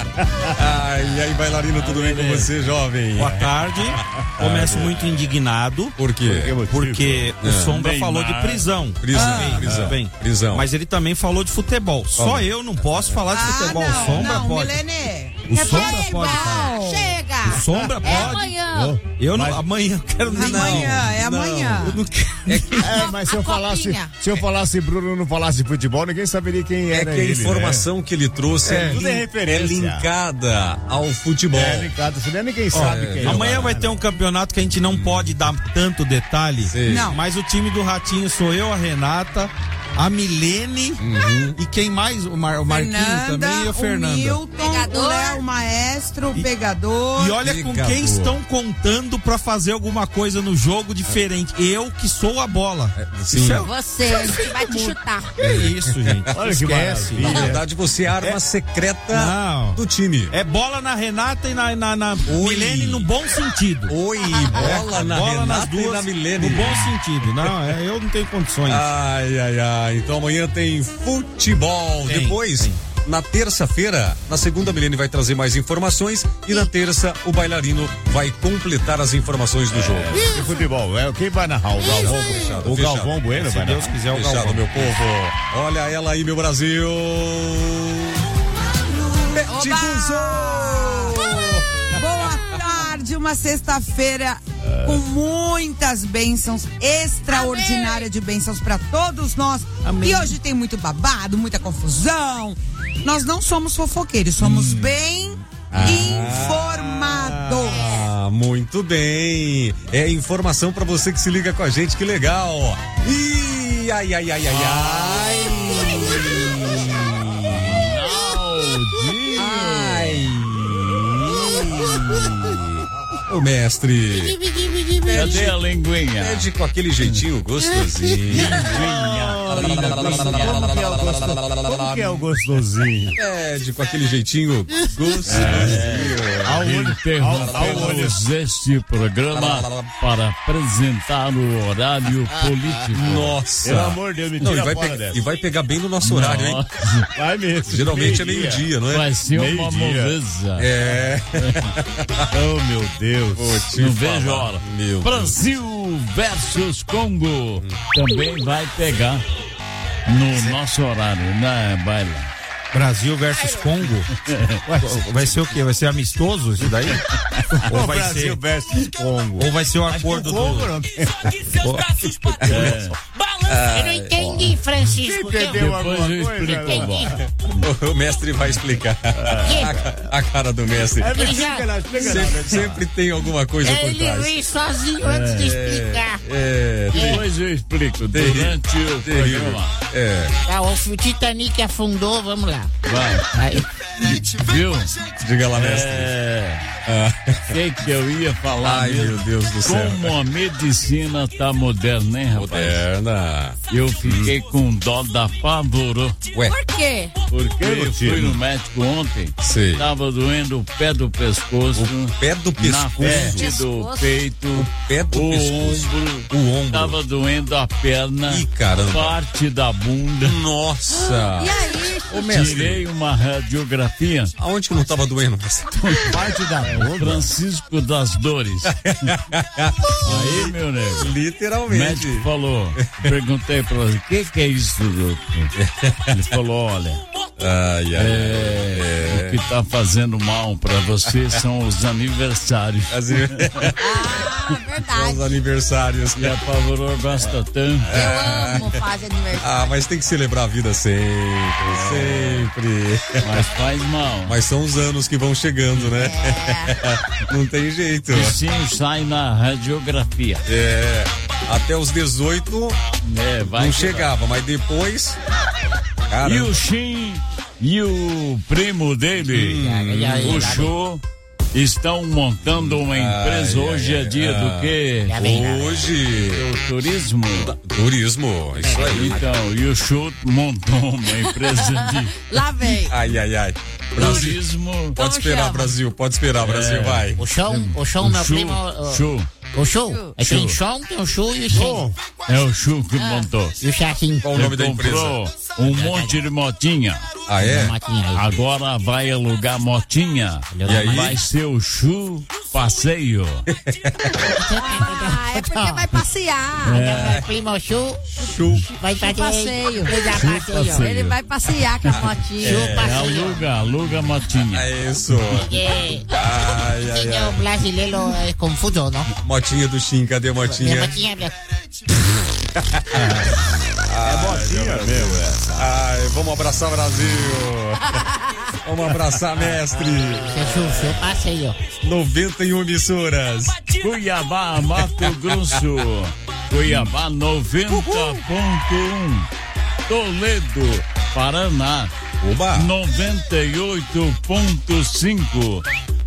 Ai, e aí, bailarino, tudo bem com você, jovem? Boa tarde. Começo muito indignado. Por quê? Porque o É. Sombra Neymar. falou de prisão. Prisão, Bem, prisão, bem. prisão. Mas ele também falou de futebol. Só Ó. eu não posso falar de futebol. O Sombra não, pode. Milene. O Sombra pode falar. Chega. O Sombra É pode. amanhã. Eu não, amanhã eu quero nem. Amanhã, é Não. amanhã. Eu não quero. É, mas se eu falasse, se eu falasse Bruno não falasse de futebol, ninguém saberia quem É era que a ele, informação né? que ele trouxe é, Tudo é lin- referência. é linkada ao futebol. É linkado, senão ninguém Ó, sabe quem é. amanhã vai ter um campeonato que a gente não pode dar tanto detalhe. Sim. Não. Mas o time do Ratinho sou eu, a Renata, a Milene e quem mais? O, Mar, o Marquinho Fernanda, também e a Fernanda. O Milton, o Léo, o maestro, o pegador. E olha com Pegador. quem estão contando pra fazer alguma coisa no jogo diferente. Eu que sou a bola. Sim. Isso é- Você, a gente vai te chutar. É isso, gente. Olha que Esquece. maravilha. Na verdade, você é a arma É. secreta Não. do time. É bola na Renata e na, na, na Oi. Milene no bom sentido. Oi, bola na bola nas Renata e duas na Milene. no bom sentido. Não, é, eu não tenho condições. Ai, ai, ai. Então amanhã tem futebol. Tem, Depois, tem. na terça-feira, na segunda, a Milene vai trazer mais informações. E na terça, o bailarino vai completar as informações do jogo. De futebol, é quem vai narrar? O Galvão, Fechado, o fechado. Galvão Bueno Se vai Deus narrar. quiser, o Fechado, Galvão. meu povo. Olha ela aí, meu Brasil. Boa tarde, uma sexta-feira com muitas bênçãos, extraordinária de bênçãos para todos nós. Amém. E hoje tem muito babado, muita confusão. Nós não somos fofoqueiros, somos bem informados. Ah, muito bem. É informação pra você que se liga com a gente, que legal. Ih, ai, ai, ai, ai, ai. Ai. Ô, mestre. Cadê a linguinha? Pede com aquele jeitinho gostosinho. Como que é o gostosinho? Pede com aquele jeitinho gostosinho. Interrompemos este programa para apresentar o horário político. Nossa. Pelo amor de Deus, me Não, tira e vai, fora pe- dessa. e vai pegar bem no nosso horário, hein? Vai mesmo. Geralmente é meio-dia, não é? Vai ser uma Meio-dia. moleza. É. Oh, meu Deus. Vou te Não falar. vejo a hora. Meu Brasil versus Congo também vai pegar no nosso horário, né, Baila? Brasil versus Congo. Vai ser o quê? Vai ser amistoso isso daí? Ou O vai Brasil ser, versus Congo. ou vai ser o acordo O Congo do. não tem. Ou- Eu não entendi, Francisco. Quem perdeu Depois alguma eu coisa? explico, Léo? O mestre vai explicar. A, a cara do mestre. É, me Ele já- explica não, explica não, Sempre, Beto. sempre tem alguma coisa por Ele trás. ri sozinho antes de explicar. É, Depois eu explico terrível, durante o terrível. programa. É. Tá, o Titanic afundou, vamos lá. Vai, Aí, viu? Diga lá, mestre. É. Ah. O que que eu ia falar Ai, mesmo? meu Deus do céu. Como a medicina tá moderna, hein, rapaz? Moderna. Eu fiquei com dó da Pavoro. Ué, por quê? Porque eu motivo? fui no médico ontem. sei. Tava doendo o pé do pescoço. O pé do Na frente pescoço. do Pescoço. peito. O pé do o pescoço. ombro. O ombro. Tava doendo a perna. Ih, caramba. Parte da bunda. Nossa. E aí? Ô, mestre, Tirei uma radiografia. aonde que não tava doendo? Parte da bunda. Francisco das Dores. Aí, meu nego. O Literalmente. médico falou, perguntei pra ele, o que que é isso, doutor? Ele falou, olha, Ai, ai, é, o que tá fazendo mal pra você são os aniversários. As- Ah, São verdade. os aniversários. E a Pavorô gosta tanto. Eu amo fazer aniversário. Ah, mas tem que celebrar a vida sempre, sempre. Mas faz mal. Mas são os anos que vão chegando, né? Não tem jeito. O bichinho sai na radiografia. É, até os dezoito É, vai não que chegava, mas depois. vai. Cara, E o Shin e o primo dele, Hum. o Show, estão montando uma empresa. Ai, Hoje ai, é dia ai. do quê? hoje. O turismo. Turismo, isso aí. Então, e o Show montou uma empresa de Lá vem. Ai, ai, ai. Brasil. turismo. Pode esperar, chama? Brasil. Pode esperar, Brasil, É. vai. O chão, o chão, meu Show, primo. o- show. O Chu. É, tem Chon, tem o Chu e o Shen. É o Chu que montou. E o Chaquinho. Qual o nome da comprou empresa? um monte de motinha. Ah, é? Agora vai alugar motinha. E aí? Vai ser o Chu Passeio. Ah, é porque vai passear. É. Meu primo Chu. Chu. Vai fazer Passeio. Ele já Chu passeio. passeio. Ele vai passear com a motinha. É, aluga, aluga motinha. É isso. É. Ai, ai, Quem é o ai. brasileiro é confuso, não? Motinha do Shin, cadê a motinha? Minha motinha, minha... É motinha mesmo essa. Ai, vamos abraçar Brasil. Vamos abraçar, mestre. Seu, seu passeio. noventa e uma emissoras. Cuiabá, Mato Grosso. Cuiabá noventa ponto um. Toledo, Paraná. Oba. noventa e oito ponto cinco.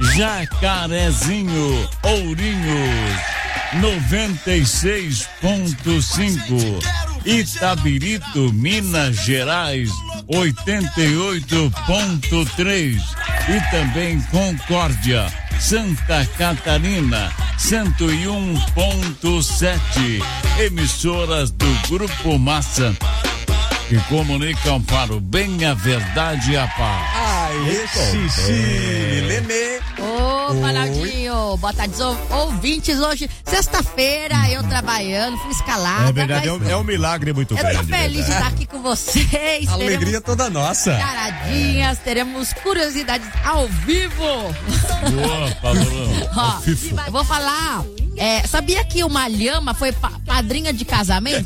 Jacarezinho, Ourinhos. noventa e seis ponto cinco. Itabirito, Minas Gerais, oitenta e oito ponto três. E também Concórdia, Santa Catarina, cento e um ponto sete. Emissoras do Grupo Massa, que comunicam para o bem, a verdade e a paz. Ai, xixi, Lelê. Ô, Panaldinho, boa tarde, ou- ouvintes. Hoje, sexta-feira, eu trabalhando, fui escalada. É verdade, é mas um, é um milagre muito eu grande. tô feliz de verdade. estar aqui com vocês. Alegria toda nossa. Caradinhas, teremos curiosidades ao vivo. Boa, Paulão. Ó, eu vou falar. É, sabia que uma lhama foi pa- padrinha de casamento?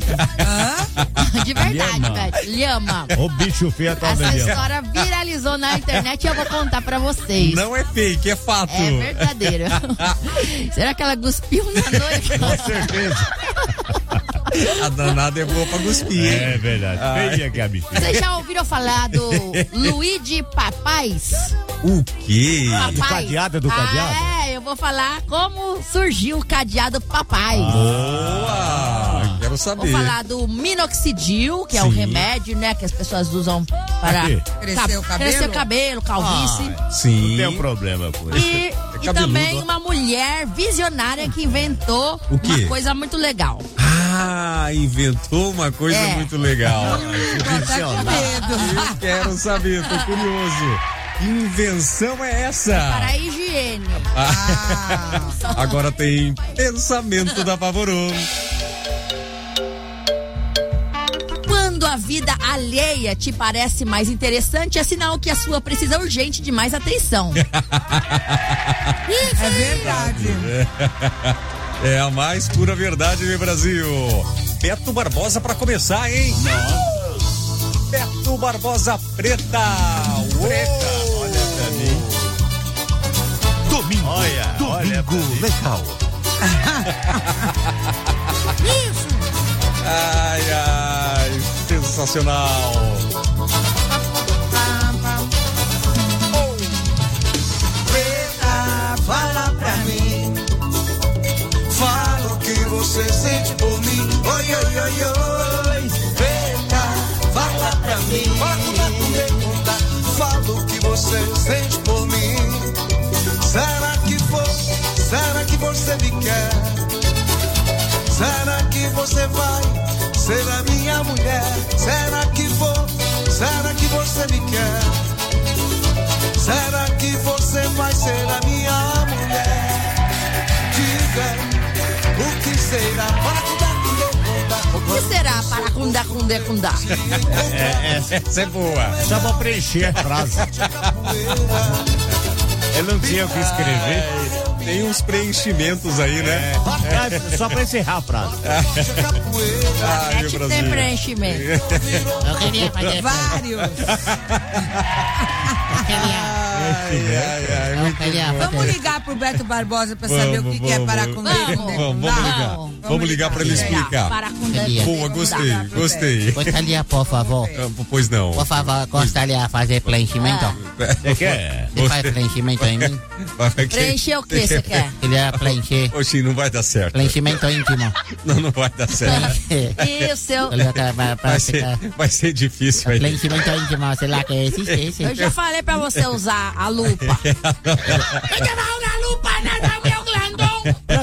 De verdade, Lhama. velho. Lhama. O bicho feio tá Essa vendendo. história viralizou na internet e eu vou contar pra vocês. Não é fake, é fato. É verdadeiro. Será que ela cuspiu na noite? Com certeza. A danada é boa pra cuspir. É verdade. Ai. Feia que é a bicha. Vocês já ouviram falar do Luigi Papais? O quê? Do cadeado, do cadeado? Ah, é, eu vou falar como surgiu o cadeado Papais. Boa! Quero saber. Vou falar do minoxidil, que é um Sim. remédio, né, que as pessoas usam para quê? Crescer o cabelo? crescer o cabelo, calvície. Sim. Não tem um problema com isso. E, e cabeludo, também ó. uma mulher visionária que inventou O quê? uma coisa muito legal. Ah, inventou uma coisa É. muito legal. Tá com medo. Eu quero saber, tô curioso. Que invenção é essa? Para a higiene. Ah, agora tem pensamento da Pavorô. Quando a vida alheia te parece mais interessante, é sinal que a sua precisa urgente de mais atenção. É verdade. É a mais pura verdade, meu Brasil. Beto Barbosa pra começar, hein? Beto Barbosa Preta. Preta, olha pra mim. Domingo, Olha, olha pra domingo mim. legal. Ai, ai, sensacional. Preta, fala pra mim. Fala o que você sente por mim. Oi, oi, oi, oi. Preta, fala pra mim. Fala o que você sente por mim. Será que for? Será que você me quer? Será que você vai ser a minha mulher? Será que for? Será que você me quer? Será que você vai ser a minha mulher? Diga, o que será? O que será para cundá, cundê, cundá? É, é, Essa é boa. só pra preencher a frase. Eu não tinha o que escrever. Tem uns preenchimentos aí, né? É, só pra encerrar a frase. Ai, meu Tem Brasil. preenchimento. Eu queria fazer. Vários. Eu queria. Ai, ai, ai, Eu muito queria bom. Vamos fazer. ligar pro Beto Barbosa pra saber Vamos, o que, que é vamos. para com Vamos. Vamos, vamos ligar. Vamos. Vamos ligar pra ele explicar. Para cundê, Queria. cundê, Boa, cundá. gostei, gostei. Gostaria, por favor. Ah, Pois não. Por favor, gostaria de fazer preenchimento? Você quer? Você faz preenchimento em mim? Vai que- Preencher o que você quer? Queria preencher. Oxi, não vai dar certo. Preenchimento íntimo. Não, não vai dar certo. E o seu... Colocar pra- pra Vai ser, ficar- vai ser difícil aí. Preenchimento íntimo, sei lá que é esse, esse. Eu já falei pra você usar a lupa. Não vai usar lupa, nada, meu glandão. Pra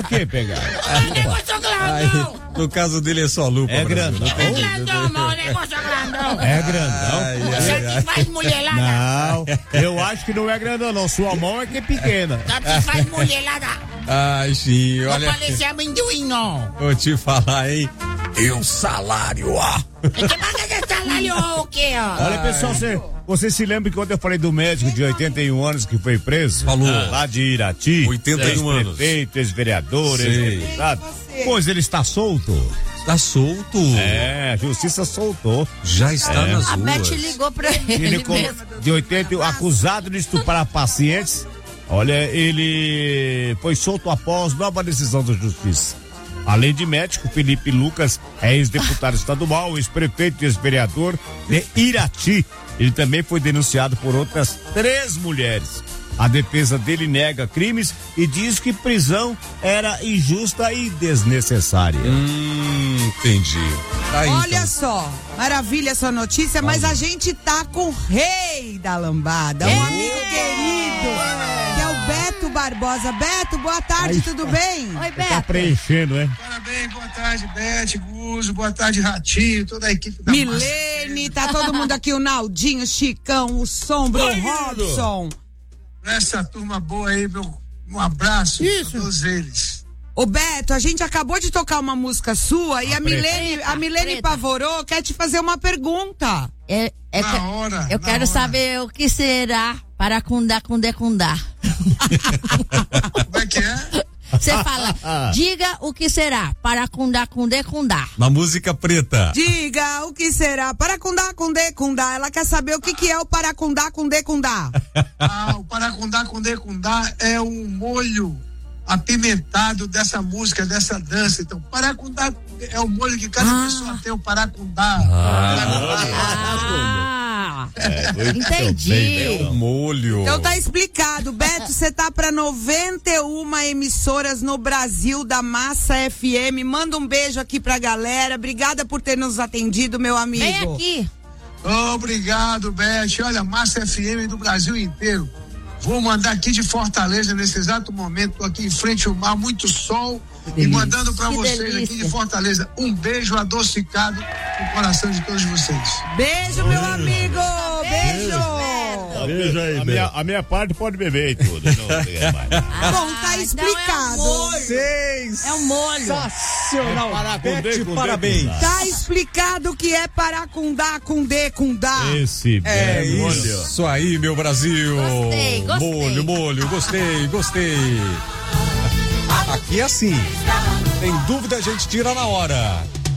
que pegar? Negócio grandão. No caso dele é só lupa. É grandão. É grandão, mano, negócio grandão. É grandão. Ai, Você ai, que faz mulherada. Não, eu acho que não é grandão, não. Sua mão é que é pequena. Só que faz mulherada. Ai, sim, Não olha. parece amendoim, não. Vou te falar, hein? E o salário, ó. Você paga de salário o quê, ó? Olha, pessoal, você, você se lembra que quando eu falei do médico de oitenta e um anos que foi preso? Falou. Lá de Irati. oitenta e um anos. Ex-prefeito, ex-vereador, Sei. ex-deputado. Pois ele está solto. Está solto? É, a justiça soltou. Já está É. nas A ruas. Beth ligou pra ele, Ele, com- mesmo. de oitenta, e um, acusado de estuprar pacientes. Olha, ele foi solto após nova decisão da justiça. Além de médico, Felipe Lucas é ex-deputado estadual, ex-prefeito e ex-vereador de Irati. Ele também foi denunciado por outras três mulheres. A defesa dele nega crimes e diz que prisão era injusta e desnecessária. Hum, entendi. Tá aí, Olha então. só, maravilha essa notícia, mas a gente tá com o rei da lambada, um amigo querido, que é o Beto Barbosa. Beto, boa tarde, Aí, tudo bem? Oi, Tá Beto. preenchendo, né? Parabéns, boa tarde, Beth, Guzo, boa tarde, Ratinho, toda a equipe da Milene, tá todo mundo aqui, o Naldinho, o Chicão, o Sombra, o Robson. Essa turma boa aí, meu, um abraço Isso. pra todos eles. Ô Beto, a gente acabou de tocar uma música sua e a Milene, a Milene Pavorô quer te fazer uma pergunta. É, é Na que- hora, eu na quero hora. saber o que será para cundar, cundê, cundar. Como é que é? Você fala, diga o que será para cundar, cundê, cundar. Na música preta. Diga o que será Paracundá, Cundê, Cundá. Ela quer saber o que que é o Paracundá, Cundê, Cundá. Ah, o Paracundá, Cundê, Cundá é um molho apimentado dessa música, dessa dança. Então, Paracundá é o molho que cada pessoa tem, o Paracundá. Ah, É, entendi. É o molho. Então tá explicado. Beto, você tá pra noventa e uma emissoras no Brasil da Massa F M. Manda um beijo aqui pra galera. Obrigada por ter nos atendido, meu amigo. Vem aqui. Obrigado, Beth. Olha, Massa F M do Brasil inteiro. Vou mandar aqui de Fortaleza nesse exato momento. Tô aqui em frente ao mar, muito sol. E mandando pra Que vocês delícia. aqui de Fortaleza um beijo adocicado no coração de todos vocês. Beijo, meu amigo. Beijo. Beijo aí, a, minha, a minha parte pode beber e tudo. Não tem mais. Bom, tá explicado. Seis. É um molho. Sensacional. Parar com Beth, D, com D, parabéns. com D. Tá explicado o que é Paracundá, Cundê, Cundá. Esse É belo isso aí, meu Brasil. Gostei, gostei. Molho, molho, gostei, gostei. Aqui é assim. Tem dúvida, a gente tira na hora.